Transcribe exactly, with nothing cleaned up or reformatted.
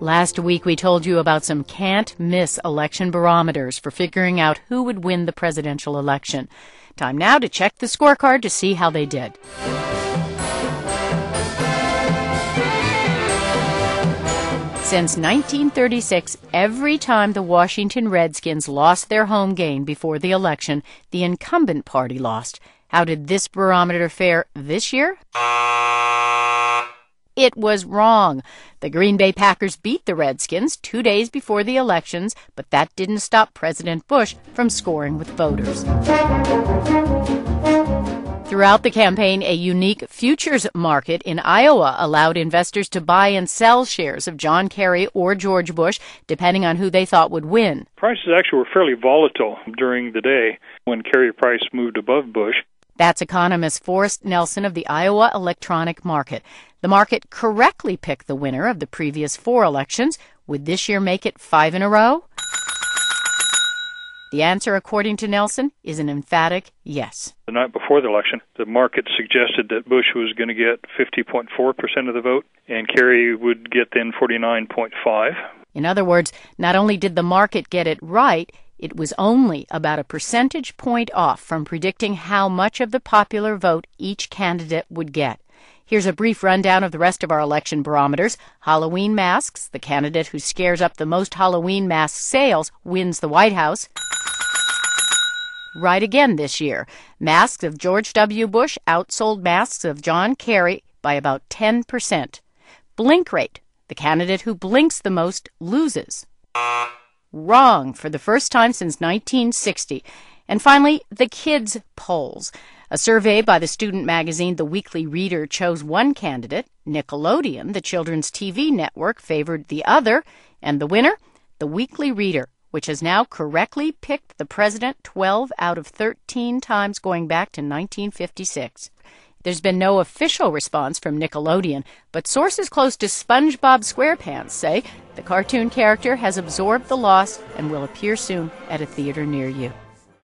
Last week we told you about some can't-miss election barometers for figuring out who would win the presidential election. Time now to check the scorecard to see how they did. Since nineteen thirty-six, every time the Washington Redskins lost their home game before the election, the incumbent party lost. How did this barometer fare this year? It was wrong. The Green Bay Packers beat the Redskins two days before the elections, but that didn't stop President Bush from scoring with voters. Throughout the campaign, a unique futures market in Iowa allowed investors to buy and sell shares of John Kerry or George Bush, depending on who they thought would win. Prices actually were fairly volatile during the day when Kerry price moved above Bush. That's economist Forrest Nelson of the Iowa Electronic Market. The market correctly picked the winner of the previous four elections. Would this year make it five in a row? The answer, according to Nelson, is an emphatic yes. The night before the election, the market suggested that Bush was going to get fifty point four percent of the vote, and Kerry would get then forty-nine point five. In other words, not only did the market get it right, it was only about a percentage point off from predicting how much of the popular vote each candidate would get. Here's a brief rundown of the rest of our election barometers. Halloween masks. The candidate who scares up the most Halloween mask sales wins the White House. Right again this year. Masks of George W. Bush outsold masks of John Kerry by about ten percent. Blink rate. The candidate who blinks the most loses. Wrong for the first time since nineteen sixty. And finally, the kids' polls. A survey by the student magazine The Weekly Reader chose one candidate. Nickelodeon, the children's T V network, favored the other. And the winner? The Weekly Reader, which has now correctly picked the president twelve out of thirteen times going back to nineteen fifty-six. There's been no official response from Nickelodeon, but sources close to SpongeBob SquarePants say the cartoon character has absorbed the loss and will appear soon at a theater near you.